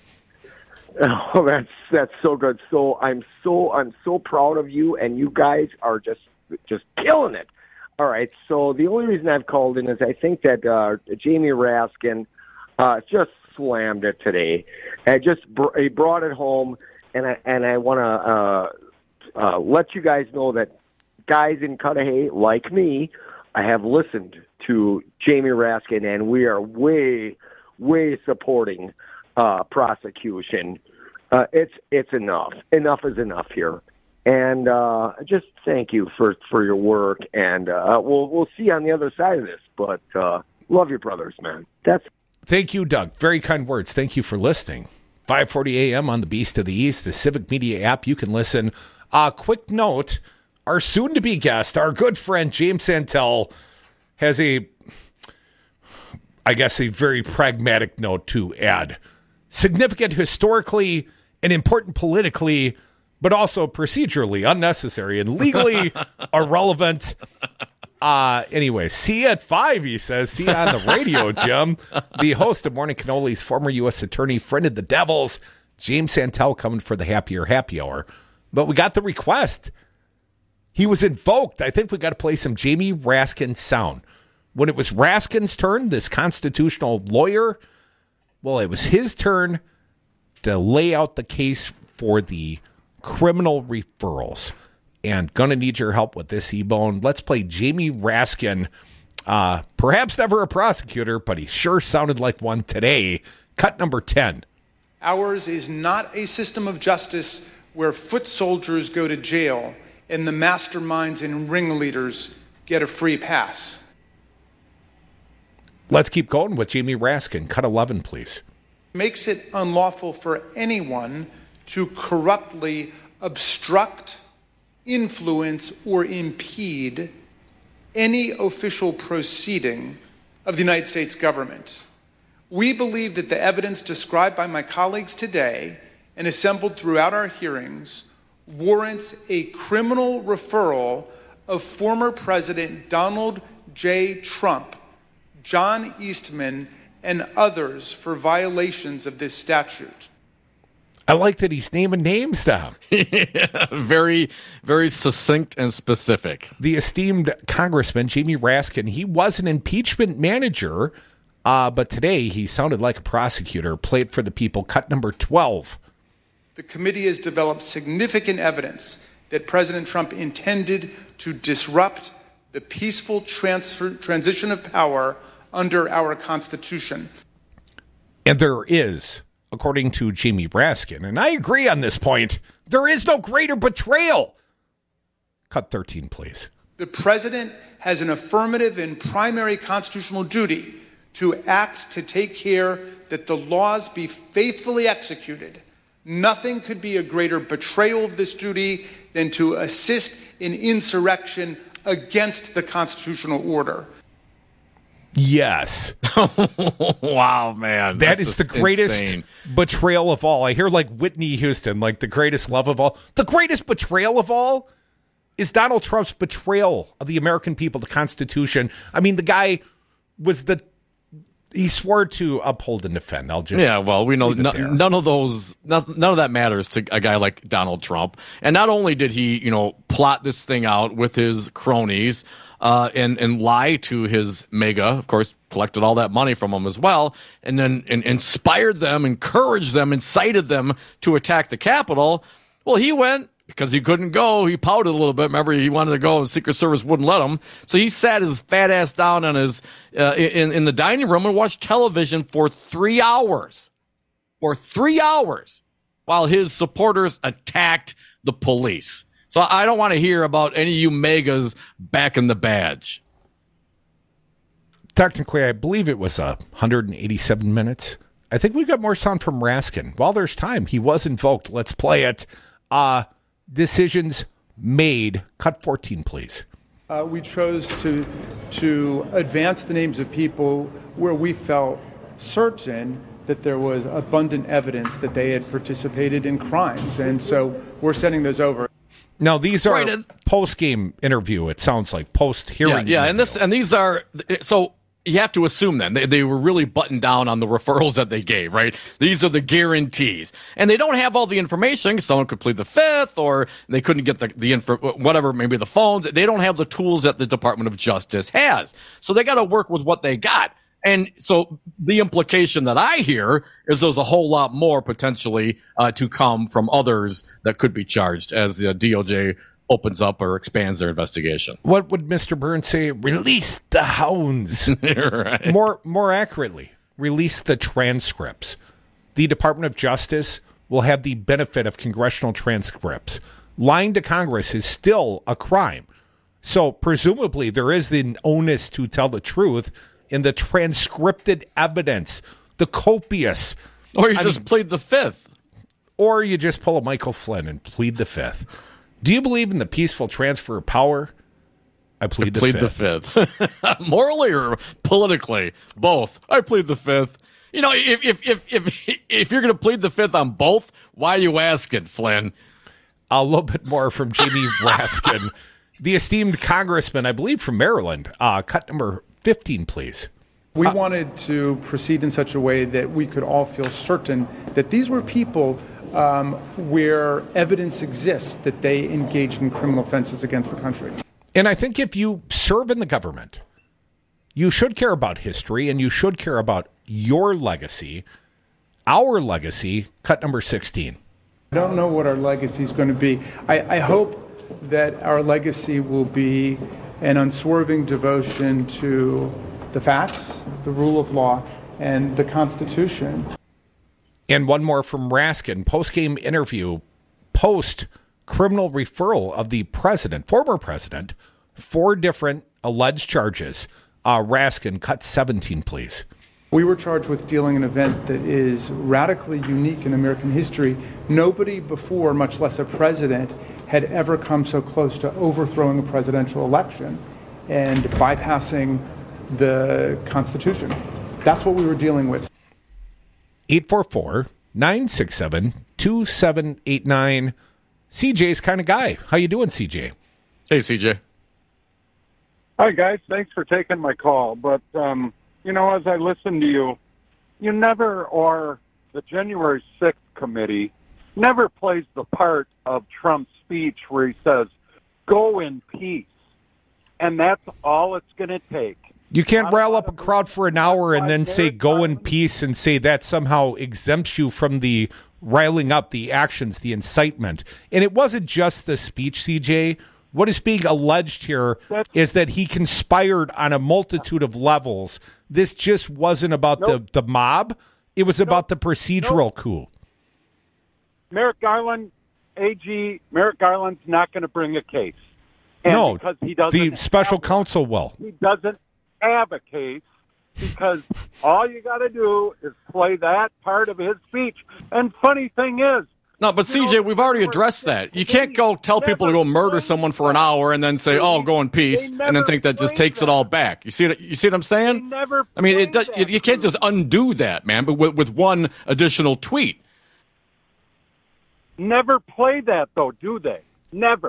Oh, that's that's so good. So I'm so I'm so proud of you, and you guys are just just killing it. All right. So the only reason I've called in is I think that uh, Jamie Raskin Uh, just slammed it today. I just br- he brought it home, and I and I want to uh, uh, let you guys know that guys in Cudahy, like me, I have listened to Jamie Raskin, and we are way, way supporting uh, prosecution. Uh, it's it's enough. Enough is enough here. And uh, just thank you for, for your work, and uh, we'll we'll see you on the other side of this. But uh, love your brothers, man. That's. Thank you, Doug. Very kind words. Thank you for listening. five forty a.m. on the Beast of the East, the Civic Media app. You can listen. A uh, quick note, our soon-to-be guest, our good friend James Santel, has a, I guess, a very pragmatic note to add. Significant historically and important politically, but also procedurally unnecessary and legally irrelevant. Uh, anyway, see you at five, he says. See you on the radio, Jim. The host of Morning Cannolis, former U S attorney, friend of the Devils, James Santel, coming for the happier happy hour. But we got the request. He was invoked. I think we got to play some Jamie Raskin sound. When it was Raskin's turn, this constitutional lawyer, well, it was his turn to lay out the case for the criminal referrals. And gonna need your help with this, E-Bone. Let's play Jamie Raskin. Uh, perhaps never a prosecutor, but he sure sounded like one today. Cut number ten. Ours is not a system of justice where foot soldiers go to jail and the masterminds and ringleaders get a free pass. Let's keep going with Jamie Raskin. Cut eleven, please. Makes it unlawful for anyone to corruptly obstruct, influence, or impede any official proceeding of the United States government. We believe that the evidence described by my colleagues today and assembled throughout our hearings warrants a criminal referral of former President Donald J. Trump, John Eastman, and others for violations of this statute. I like that he's naming names down. Yeah, very, very succinct and specific. The esteemed Congressman Jamie Raskin, he was an impeachment manager, uh, but today he sounded like a prosecutor. Play it for the people. Cut number twelve. The committee has developed significant evidence that President Trump intended to disrupt the peaceful transfer, transition of power under our Constitution. And there is, according to Jamie Raskin, and I agree on this point, there is no greater betrayal. Cut thirteen, please. The president has an affirmative and primary constitutional duty to act to take care that the laws be faithfully executed. Nothing could be a greater betrayal of this duty than to assist in insurrection against the constitutional order. Yes. Wow, man. That is the greatest insane. betrayal of all. I hear like Whitney Houston, like the greatest love of all. The greatest betrayal of all is Donald Trump's betrayal of the American people, the Constitution. I mean, the guy was the he swore to uphold and defend. I'll just yeah. Well, we know no, none of those, none, none of that matters to a guy like Donald Trump. And not only did he, you know, plot this thing out with his cronies uh, and and lie to his mega, of course, collected all that money from them as well, and then and inspired them, encouraged them, incited them to attack the Capitol. Well, he went. Because he couldn't go, he pouted a little bit. Remember, he wanted to go, and Secret Service wouldn't let him. So he sat his fat ass down on his uh, in in the dining room and watched television for three hours, for three hours, while his supporters attacked the police. So I don't want to hear about any of you megas back in the badge. Technically, I believe it was uh, one hundred eighty-seven minutes. I think we got more sound from Raskin. While there's time, he was invoked. Let's play it. Uh Decisions made. Cut fourteen, please. Uh, we chose to to advance the names of people where we felt certain that there was abundant evidence that they had participated in crimes, and so we're sending those over. Now, these are Right, and- post-game interview. It sounds like post-hearing. Yeah, yeah, and this and these are so. You have to assume then they, they were really buttoned down on the referrals that they gave, right? These are the guarantees. And they don't have all the information. Someone could plead the fifth, or they couldn't get the, the info, whatever, maybe the phones. They don't have the tools that the Department of Justice has. So they got to work with what they got. And so the implication that I hear is there's a whole lot more potentially uh, to come from others that could be charged as the D O J opens up or expands their investigation. What would Mister Burns say? Release the hounds. Right. More more accurately, release the transcripts. The Department of Justice will have the benefit of congressional transcripts. Lying to Congress is still a crime. So presumably there is the onus to tell the truth in the transcripted evidence, the copious. Or you I just mean, plead the fifth. Or you just pull a Michael Flynn and plead the fifth. Do you believe in the peaceful transfer of power? I plead, I the, plead fifth. the fifth. Morally or politically, both. I plead the fifth. You know, if if if if, if you're going to plead the fifth on both, why are you asking, Flynn? A little bit more from Jamie Raskin, the esteemed congressman, I believe, from Maryland. Uh, cut number fifteen, please. We uh, wanted to proceed in such a way that we could all feel certain that these were people um, where evidence exists that they engaged in criminal offenses against the country. And I think if you serve in the government, you should care about history and you should care about your legacy, our legacy. Cut number sixteen. I don't know what our legacy is going to be. I, I hope that our legacy will be an unswerving devotion to the facts, the rule of law, and the Constitution. And one more from Raskin, post-game interview, post-criminal referral of the president, former president, four different alleged charges. Uh, Raskin, cut seventeen, please. We were charged with dealing an event that is radically unique in American history. Nobody before, much less a president, had ever come so close to overthrowing a presidential election and bypassing the Constitution. That's what we were dealing with. eight four four, nine six seven, two seven eight nine. C J's kind of guy. How you doing, C J? Hey, C J. Hi, guys. Thanks for taking my call. But, um, you know, as I listen to you, you never, or the January sixth committee, never plays the part of Trump's speech where he says, go in peace. And that's all it's going to take. You can't rile up a crowd for an hour and then say go in peace and say that somehow exempts you from the riling up, the actions, the incitement. And it wasn't just the speech, C J. What is being alleged here is that he conspired on a multitude of levels. This just wasn't about nope. the, the mob. It was nope. about the procedural nope. coup. Merrick Garland, A G, Merrick Garland's not going to bring a case. And no, because he doesn't the special have, counsel will. He doesn't have a case because all you got to do is play that part of his speech. And funny thing is, no, but C J, we've already addressed that. You can't go tell people to go murder someone for an hour and then say, "Oh, go in peace," and then think that just takes it all back. You see what you see what I'm saying? I mean, it does, you can't just undo that, man. But with, with one additional tweet, never play that though, do they? Never.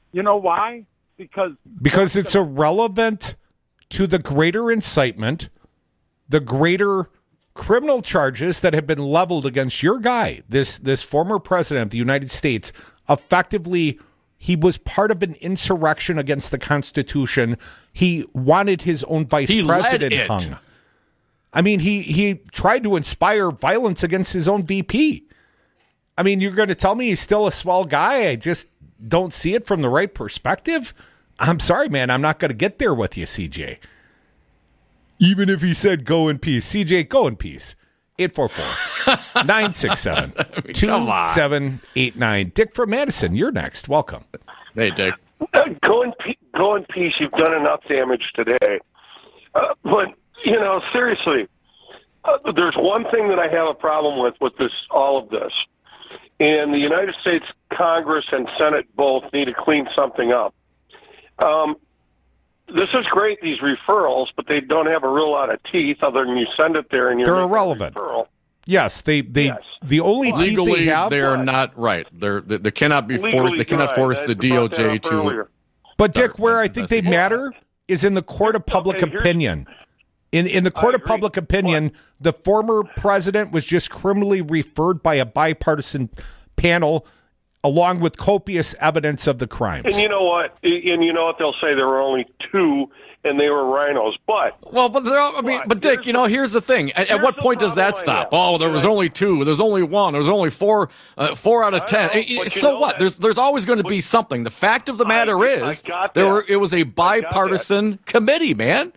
You know why? Because because it's irrelevant to the greater incitement, the greater criminal charges that have been leveled against your guy, this this former president of the United States. Effectively, he was part of an insurrection against the Constitution. He wanted his own vice he president led it. hung. I mean, he he tried to inspire violence against his own V P. I mean, you're going to tell me he's still a swell guy? I just don't see it from the right perspective. I'm sorry, man. I'm not going to get there with you, C J. Even if he said go in peace. C J, go in peace. eight four four, nine six seven, two seven eight nine. Dick from Madison, you're next. Welcome. Hey, Dick. Uh, go, in pe- go in peace. You've done enough damage today. Uh, but, you know, seriously, uh, there's one thing that I have a problem with, with this, all of this. And the United States Congress and Senate both need to clean something up. Um, this is great, these referrals, but they don't have a real lot of teeth other than you send it there and you're They're irrelevant. Referral. Yes, they they Yes. the only teeth Legally, they have. they're not right. They're, they, they cannot be Legally forced. They cannot dry. force I the D O brought that J up to. earlier. But Dick, where I think they matter is in the court of public Okay, here's- opinion. In in the court of public opinion, the former president was just criminally referred by a bipartisan panel, along with copious evidence of the crimes. And you know what? And you know what? They'll say there were only two, and they were rhinos. But Well, but there, I mean, but Dick, you know, here's the thing. At, at what point does that stop? Oh, there was only two. There's only one. There's only four. Uh, four out of ten. know, Eh, but you so know what? that- There's there's always going to be something. The fact of the matter I is, got there that. were it was a bipartisan committee, man.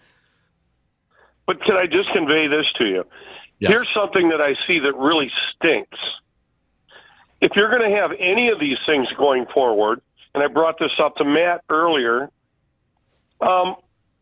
But can I just convey this to you? Yes. Here's something that I see that really stinks. If you're going to have any of these things going forward, and I brought this up to Matt earlier, um,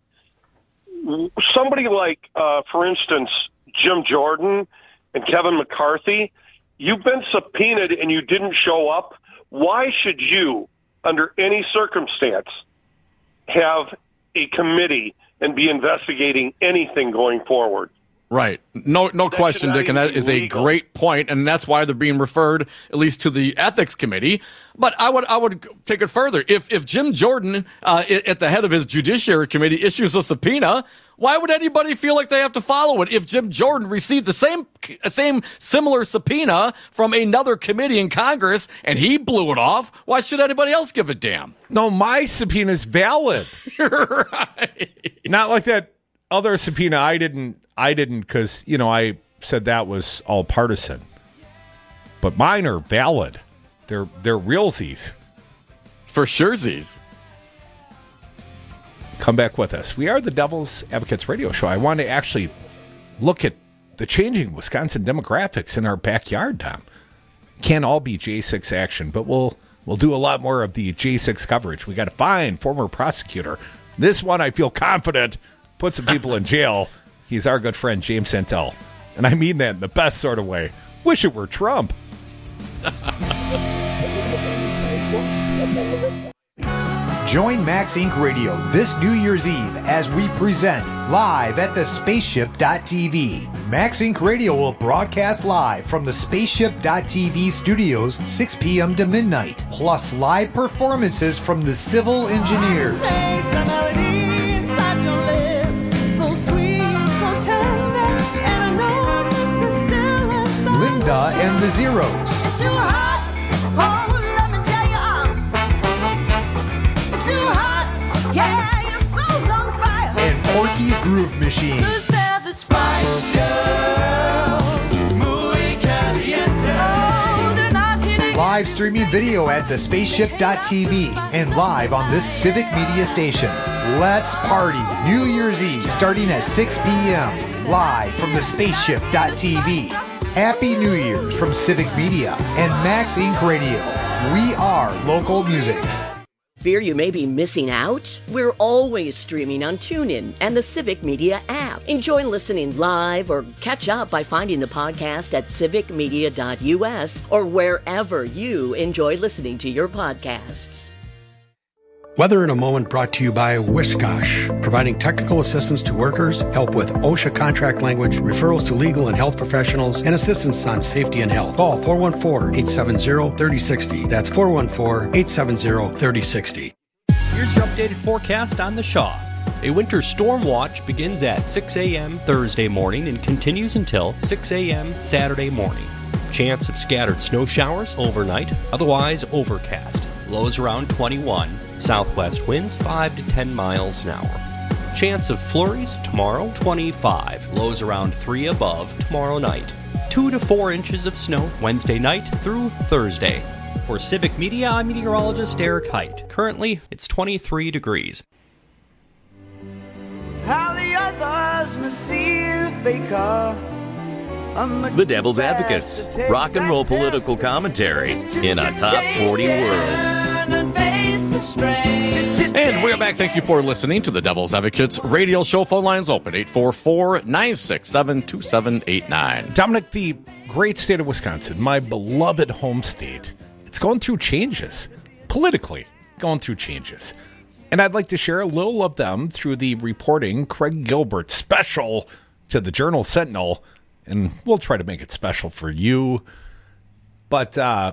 somebody like, uh, for instance, Jim Jordan and Kevin McCarthy, you've been subpoenaed and you didn't show up. Why should you, under any circumstance, have a committee and be investigating anything going forward? Right. No no question, should Dick, and not that even is be a legal. great point, and that's why they're being referred at least to the ethics committee. But I would I would take it further. If if Jim Jordan, uh, i- at the head of his judiciary committee, issues a subpoena, why would anybody feel like they have to follow it? If Jim Jordan received the same same similar subpoena from another committee in Congress and he blew it off, why should anybody else give a damn? No, my subpoena's valid. Right. Not like that other subpoena. I didn't. I didn't because you know I said that was all partisan. But mine are valid. They're they're realsies. For surezies. Come back with us. We are the Devil's Advocates radio show. I want to actually look at the changing Wisconsin demographics in our backyard, Tom. Can't all be J six action, but we'll we'll do a lot more of the J six coverage. We got to find former prosecutor. This one, I feel confident, put some people in jail. He's our good friend, James Santel. And I mean that in the best sort of way. Wish it were Trump. Join Max Incorporated. Radio this New Year's Eve as we present live at the spaceship dot t v. Max Incorporated. Radio will broadcast live from the spaceship dot t v studios six p.m. to midnight, plus live performances from the Civil Engineers. Linda and the Zeros. And Porky's Groove Machine. Live streaming video at the spaceship dot t v and live on this Civic Media station. Let's party New Year's Eve starting at six p.m. live from the spaceship dot t v. Happy New Year's from Civic Media and Max Incorporated. Radio. We are local music. Fear you may be missing out? We're always streaming on TuneIn and the Civic Media app. Enjoy listening live or catch up by finding the podcast at civic media dot u s or wherever you enjoy listening to your podcasts. Weather in a Moment brought to you by Wishkosh, providing technical assistance to workers, help with OSHA contract language, referrals to legal and health professionals, and assistance on safety and health. Call four one four, eight seven zero, three zero six zero. That's four one four, eight seven zero, three zero six zero. Here's your updated forecast on the Shaw. A winter storm watch begins at six a.m. Thursday morning and continues until six a.m. Saturday morning. Chance of scattered snow showers overnight, otherwise overcast. Lows around twenty-one. Southwest winds five to ten miles an hour. Chance of flurries tomorrow, twenty-five. Lows around three above tomorrow night. two to four inches of snow Wednesday night through Thursday. For Civic Media, I'm meteorologist Eric Height. Currently, it's twenty-three degrees. How the others must see the faker. The Devil's Advocates, rock and roll political commentary in a top forty world. And we are back. Thank you for listening to the Devil's Advocates radio show. Phone lines open, eight four four, nine six seven, two seven eight nine. Dominic, the great state of Wisconsin, my beloved home state, it's going through changes. Politically, going through changes. And I'd like to share a little of them through the reporting Craig Gilbert special to the Journal Sentinel. And we'll try to make it special for you. But uh,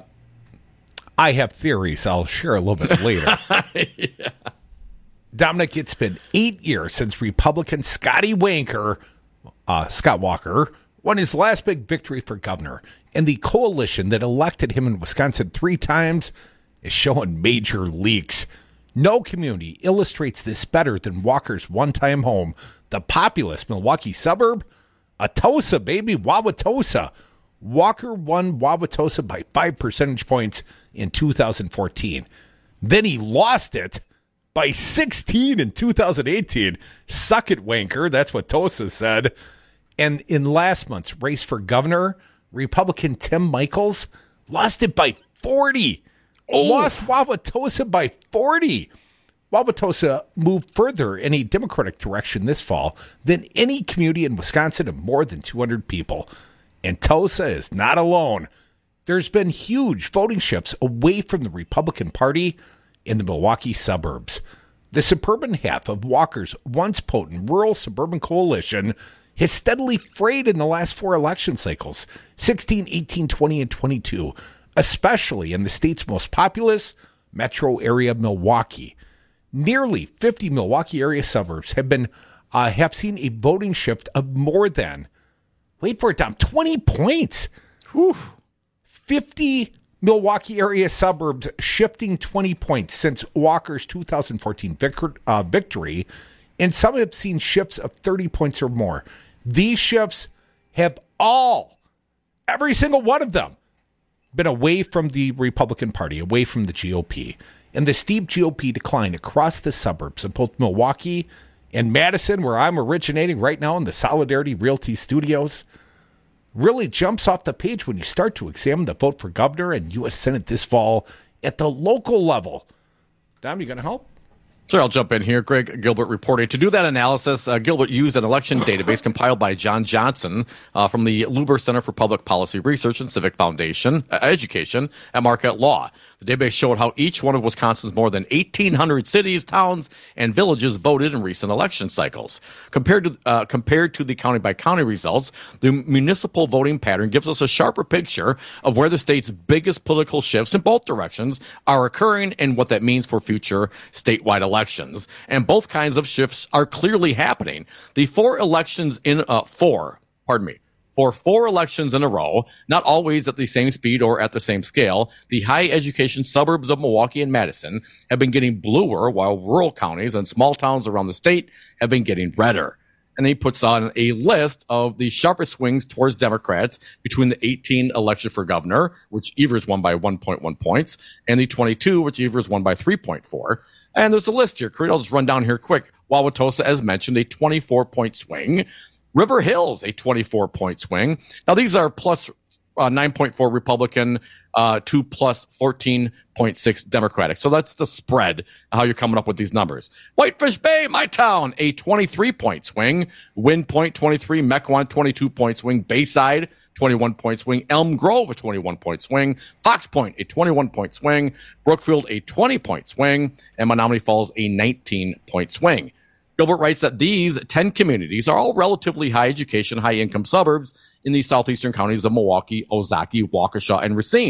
I have theories I'll share a little bit later. Yeah. Dominic, it's been eight years since Republican Scotty Wanker, uh, Scott Walker, won his last big victory for governor. And the coalition that elected him in Wisconsin three times is showing major leaks. No community illustrates this better than Walker's one-time home, the populous Milwaukee suburb, Atosa, baby, Wauwatosa. Walker won Wauwatosa by five percentage points in two thousand fourteen. Then he lost it by sixteen in two thousand eighteen. Suck it, Wanker. That's what Tosa said. And in last month's race for governor, Republican Tim Michels lost it by forty. Oh. Lost Wauwatosa by forty. Wauwatosa moved further in a Democratic direction this fall than any community in Wisconsin of more than two hundred people. And Tosa is not alone. There's been huge voting shifts away from the Republican Party in the Milwaukee suburbs. The suburban half of Walker's once potent rural suburban coalition has steadily frayed in the last four election cycles, sixteen, eighteen, twenty, and twenty-two, especially in the state's most populous metro area, Milwaukee. Nearly fifty Milwaukee area suburbs have been uh, have seen a voting shift of more than, wait for it, Dom, twenty points. Whew. fifty Milwaukee area suburbs shifting twenty points since Walker's two thousand fourteen vic- uh, victory, and some have seen shifts of thirty points or more. These shifts have all, every single one of them, been away from the Republican Party, away from the G O P. And the steep G O P decline across the suburbs of both Milwaukee and Madison, where I'm originating right now in the Solidarity Realty Studios, really jumps off the page when you start to examine the vote for governor and U S Senate this fall at the local level. Dom, you going to help? Sure, I'll jump in here. Greg Gilbert reporting. To do that analysis, uh, Gilbert used an election database compiled by John Johnson uh, from the Luber Center for Public Policy Research and Civic Foundation uh, Education at Marquette Law. The database showed how each one of Wisconsin's more than eighteen hundred cities, towns, and villages voted in recent election cycles. Compared to uh, compared to the county-by-county results, the municipal voting pattern gives us a sharper picture of where the state's biggest political shifts in both directions are occurring and what that means for future statewide elections. And both kinds of shifts are clearly happening. The four elections in uh, four, pardon me, For four elections in a row, not always at the same speed or at the same scale, the high education suburbs of Milwaukee and Madison have been getting bluer, while rural counties and small towns around the state have been getting redder. And he puts on a list of the sharpest swings towards Democrats between the eighteen election for governor, which Evers won by one point one points, and the twenty-two, which Evers won by three point four. And there's a list here. I'll just run down here quick. Wauwatosa, as mentioned, a twenty-four point swing. River Hills, a twenty-four point swing. Now, these are plus uh, nine point four Republican, uh, two plus fourteen point six Democratic. So that's the spread, how you're coming up with these numbers. Whitefish Bay, my town, a twenty-three point swing. Wind Point, twenty-three. Mequon, twenty-two point swing. Bayside, twenty-one point swing. Elm Grove, a twenty-one point swing. Fox Point, a twenty-one point swing. Brookfield, a twenty point swing. And Menominee Falls, a nineteen point swing. Gilbert writes that these ten communities are all relatively high education, high income suburbs in the southeastern counties of Milwaukee, Ozaukee, Waukesha, and Racine.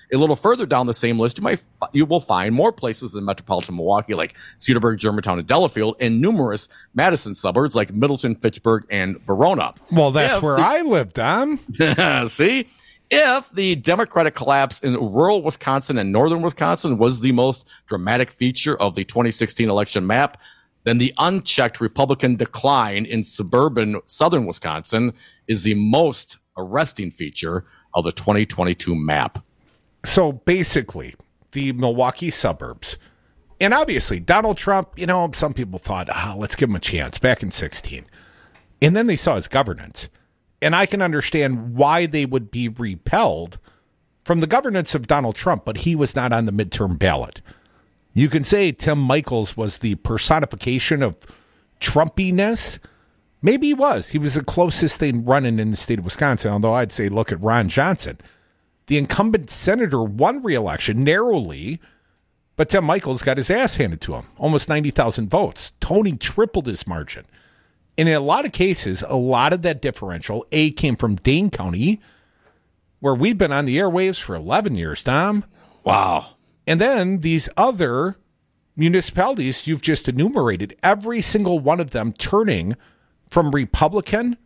a little further down the same list, you might you will find more places in metropolitan Milwaukee like Cedarburg, Germantown, and Delafield, and numerous Madison suburbs like Middleton, Fitchburg, and Verona. Well, that's if where the, I live, Dom. See? If the Democratic collapse in rural Wisconsin and northern Wisconsin was the most dramatic feature of the twenty sixteen election map, then the unchecked Republican decline in suburban southern Wisconsin is the most arresting feature of the twenty twenty-two map. So basically, the Milwaukee suburbs, and obviously Donald Trump, you know, some people thought, oh, let's give him a chance back in sixteen. And then they saw his governance. And I can understand why they would be repelled from the governance of Donald Trump, but he was not on the midterm ballot. You can say Tim Michels was the personification of Trumpiness. Maybe he was. He was the closest thing running in the state of Wisconsin, although I'd say look at Ron Johnson. The incumbent senator won re-election narrowly, but Tim Michels got his ass handed to him. Almost ninety thousand votes. Tony tripled his margin. And in a lot of cases, a lot of that differential, A, came from Dane County, where we've been on the airwaves for eleven years, Tom. Wow. And then these other municipalities you've just enumerated, every single one of them turning from Republican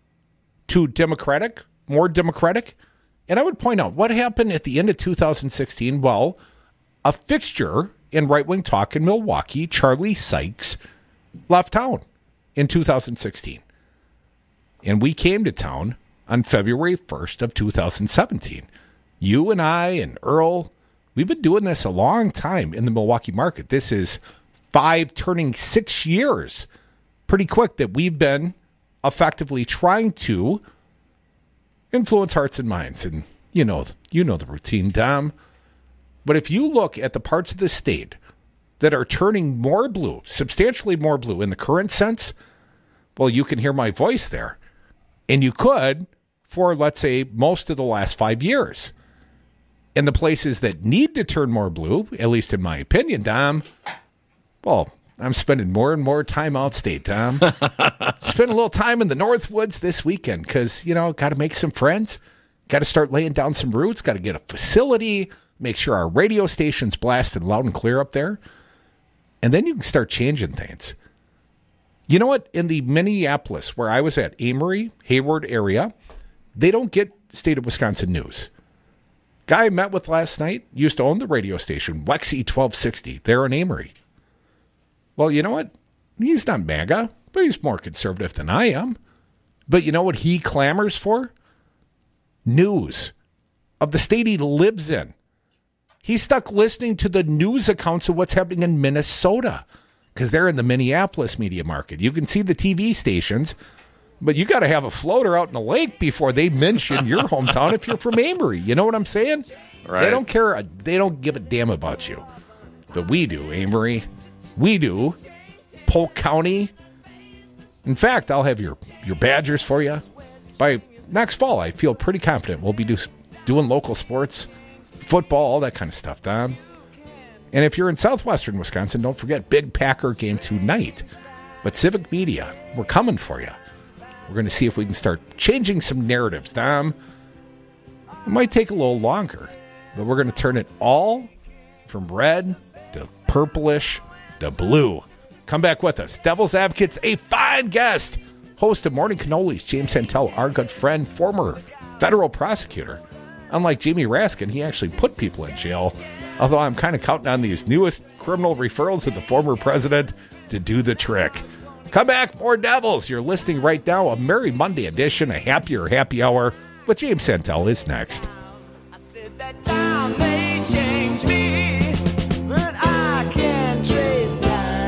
to Democratic, more Democratic. And I would point out, what happened at the end of two thousand sixteen? Well, a fixture in right-wing talk in Milwaukee, Charlie Sykes, left town in two thousand sixteen. And we came to town on February first of two thousand seventeen. You and I and Earl, we've been doing this a long time in the Milwaukee market. This is five turning six years. Pretty quick that we've been effectively trying to influence hearts and minds. And you know, you know the routine, Dom. But if you look at the parts of the state that are turning more blue, substantially more blue in the current sense, well, you can hear my voice there. And you could for, let's say, most of the last five years. And the places that need to turn more blue, at least in my opinion, Dom, well, I'm spending more and more time outstate, Dom. Spend a little time in the Northwoods this weekend because, you know, got to make some friends. Got to start laying down some roots. Got to get a facility. Make sure our radio station's blasted loud and clear up there. And then you can start changing things. You know what? In the Minneapolis, where I was at, Amory, Hayward area, they don't get state of Wisconsin news. Guy I met with last night used to own the radio station, Wexy twelve sixty, there in Amory. Well, you know what? He's not MAGA, but he's more conservative than I am. But you know what he clamors for? News of the state he lives in. He's stuck listening to the news accounts of what's happening in Minnesota because they're in the Minneapolis media market. You can see the T V stations, but you got to have a floater out in the lake before they mention your hometown if you're from Amory. You know what I'm saying? Right. They don't care. They don't give a damn about you. But we do, Amory. We do. Polk County. In fact, I'll have your, your Badgers for you. By next fall, I feel pretty confident we'll be do, doing local sports, football, all that kind of stuff, Don. And if you're in southwestern Wisconsin, don't forget big Packer game tonight. But Civic Media, we're coming for you. We're going to see if we can start changing some narratives, Dom. It might take a little longer, but we're going to turn it all from red to purplish to blue. Come back with us. Devil's Advocates, a fine guest. Host of Morning Cannolis, James Santel, our good friend, former federal prosecutor. Unlike Jamie Raskin, he actually put people in jail. Although I'm kind of counting on these newest criminal referrals of the former president to do the trick. Come back, more Devils. You're listening right now. A Merry Monday edition, a happier happy hour with James Santel is next. I said that time may change me, but I can't trace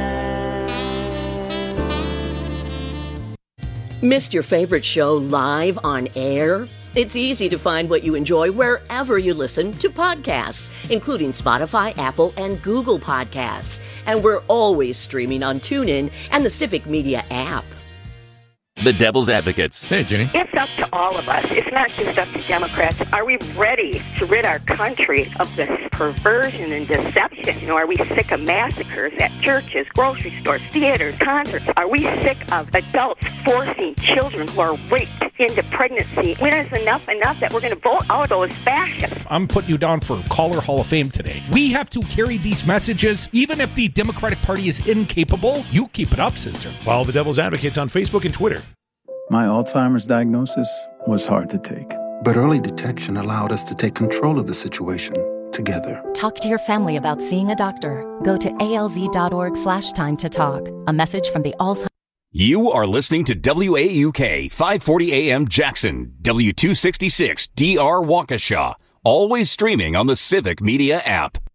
time. Missed your favorite show live on air? It's easy to find what you enjoy wherever you listen to podcasts, including Spotify, Apple, and Google Podcasts. And we're always streaming on TuneIn and the Civic Media app. The Devil's Advocates. Hey, Jenny. It's up to all of us. It's not just up to Democrats. Are we ready to rid our country of this perversion and deception? You know, are we sick of massacres at churches, grocery stores, theaters, concerts? Are we sick of adults forcing children who are raped into pregnancy? When is enough enough that we're going to vote out those fascists? I'm putting you down for Caller Hall of Fame today. We have to carry these messages, even if the Democratic Party is incapable. You keep it up, sister. Follow the Devil's Advocates on Facebook and Twitter. My Alzheimer's diagnosis was hard to take. But early detection allowed us to take control of the situation together. Talk to your family about seeing a doctor. Go to alz.org slash time to talk. A message from the Alzheimer's. You are listening to W A U K five forty A M Jackson, W two sixty-six D R Waukesha. Always streaming on the Civic Media app.